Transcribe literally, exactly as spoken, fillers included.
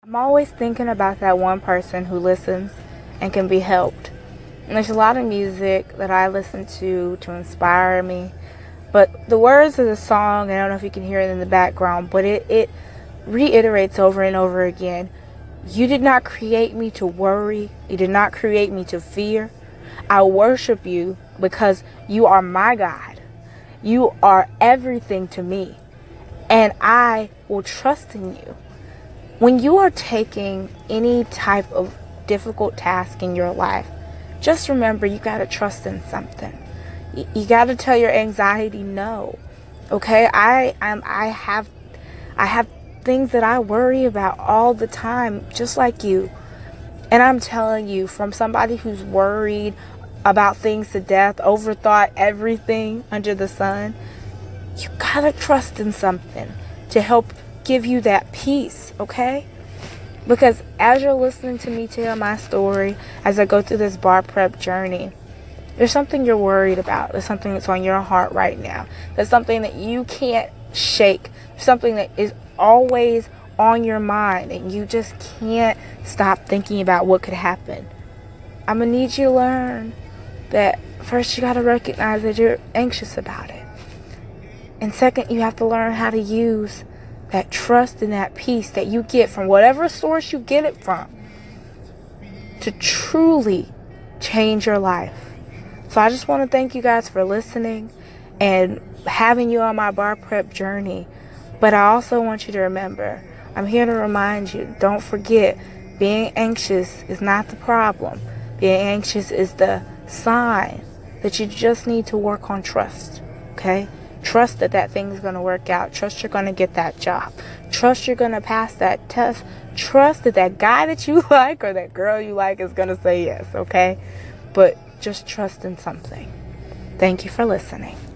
I'm always thinking about that one person who listens and can be helped. And there's a lot of music that I listen to to inspire me. But the words of the song, I don't know if you can hear it in the background, but it, it reiterates over and over again. You did not create me to worry. You did not create me to fear. I worship you because you are my God. You are everything to me. And I will trust in you. When you are taking any type of difficult task in your life, just remember you got to trust in something. You, you got to tell your anxiety no. Okay? I am I have I have things that I worry about all the time, just like you. And I'm telling you, from somebody who's worried about things to death, overthought everything under the sun, you got to trust in something to help give you that peace, okay? Because as you're listening to me tell my story, as I go through this bar prep journey, there's something you're worried about. There's something that's on your heart right now. There's something that you can't shake. Something that is always on your mind and you just can't stop thinking about what could happen. I'm going to need you to learn that first you got to recognize that you're anxious about it. And second, you have to learn how to use that trust and that peace that you get from whatever source you get it from to truly change your life. So I just want to thank you guys for listening and having you on my bar prep journey. But I also want you to remember, I'm here to remind you, don't forget, being anxious is not the problem. Being anxious is the sign that you just need to work on trust, okay? Trust that that thing's going to work out. Trust you're going to get that job. Trust you're going to pass that test. Trust that that guy that you like or that girl you like is going to say yes, okay? But just trust in something. Thank you for listening.